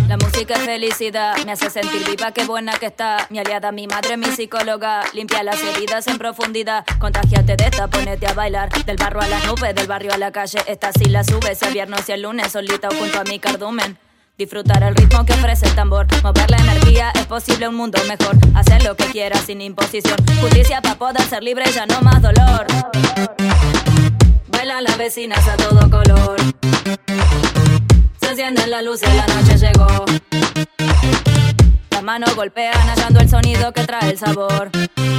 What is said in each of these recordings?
La música es felicidad, me hace sentir viva, qué buena que está. Mi aliada, mi madre, mi psicóloga. Limpia las heridas en profundidad. Contagiate de esta, ponete a bailar. Del barro a las nubes, del barrio a la calle. Esta sí la subes, el viernes y el lunes, solita o junto a mi cardumen. Disfrutar el ritmo que ofrece el tambor. Mover la energía, es posible un mundo mejor. Hacer lo que quieras sin imposición. Justicia para poder ser libre, ya no más dolor. Bailan las vecinas a todo color. Se encienden las luces, la noche llegó. Las manos golpean hallando el sonido que trae el sabor.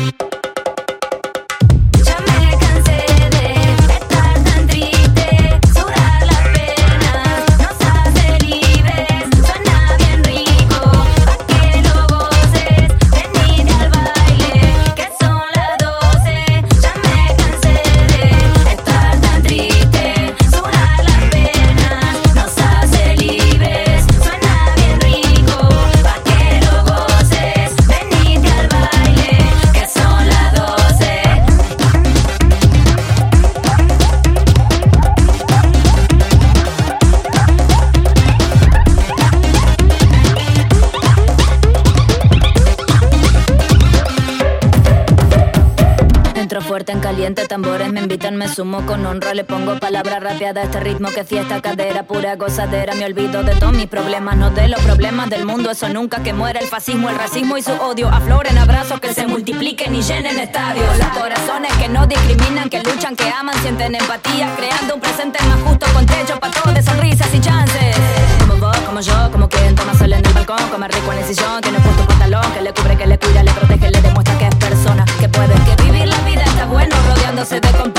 Ya me cansé de estar tan triste. Sudar las penas nos hace libres. Suena bien rico, pa' que lo goces. Venite al baile, que son las 12. Ya me cansé de estar tan triste. Sudar las penas nos hace libres. Suena bien rico, pa' que lo goces. Venite al baile, que son las 12. Entro fuerte en caliente, tambores me invitan, me sumo con honra. Le pongo palabra rapeada a este ritmo que fiesta, cadera, pura gozadera. Me olvido de todos mis problemas, no de los problemas del mundo. Eso nunca, que muera el fascismo, el racismo y su odio. Afloren abrazos que se multipliquen y llenen estadios. Los corazones que no discriminan, que luchan, que aman, sienten empatía. Creando un presente más justo con techo para todos de sonrisas y chances. Como vos, como yo, como quien toma sol en el balcón. Come rico en el sillón, tiene puesto un pantalón que le cubre, que le cuida, le protege, le demuestra que es persona. Que puede, que vivir la vida está bueno rodeándose de compañía.